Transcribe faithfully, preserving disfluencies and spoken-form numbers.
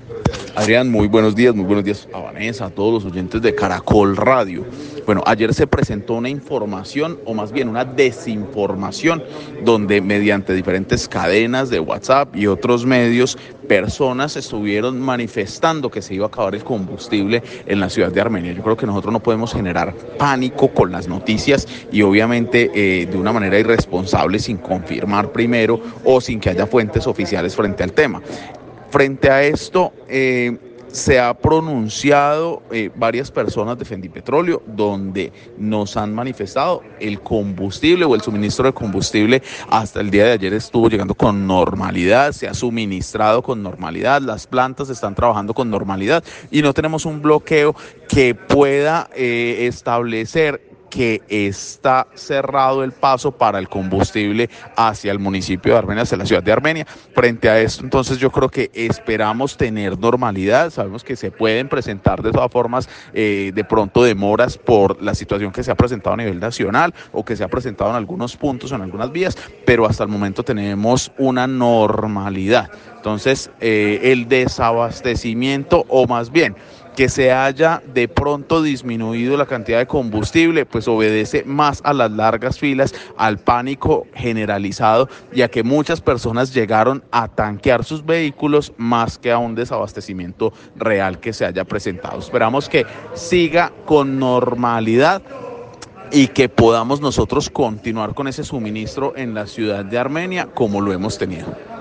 Adrián, muy buenos días, muy buenos días a Vanessa, a todos los oyentes de Caracol Radio. Bueno, ayer se presentó una información, o más bien una desinformación, donde mediante diferentes cadenas de WhatsApp y otros medios, personas estuvieron manifestando que se iba a acabar el combustible en la ciudad de Armenia. Yo creo que nosotros no podemos generar pánico con las noticias y obviamente eh, de una manera irresponsable, sin confirmar primero o sin que haya fuentes oficiales frente al tema. Frente a esto, eh, se ha pronunciado eh, varias personas de Fendipetróleo, donde nos han manifestado el combustible o el suministro de combustible hasta el día de ayer estuvo llegando con normalidad, se ha suministrado con normalidad, las plantas están trabajando con normalidad y no tenemos un bloqueo que pueda eh, establecer que está cerrado el paso para el combustible hacia el municipio de Armenia, hacia la ciudad de Armenia. Frente a esto, entonces yo creo que esperamos tener normalidad. Sabemos que se pueden presentar de todas formas eh, de pronto demoras por la situación que se ha presentado a nivel nacional o que se ha presentado en algunos puntos o en algunas vías, pero hasta el momento tenemos una normalidad. Entonces, eh, el desabastecimiento, o más bien que se haya de pronto disminuido la cantidad de combustible, pues obedece más a las largas filas, al pánico generalizado y a que muchas personas llegaron a tanquear sus vehículos más que a un desabastecimiento real que se haya presentado. Esperamos que siga con normalidad y que podamos nosotros continuar con ese suministro en la ciudad de Armenia como lo hemos tenido.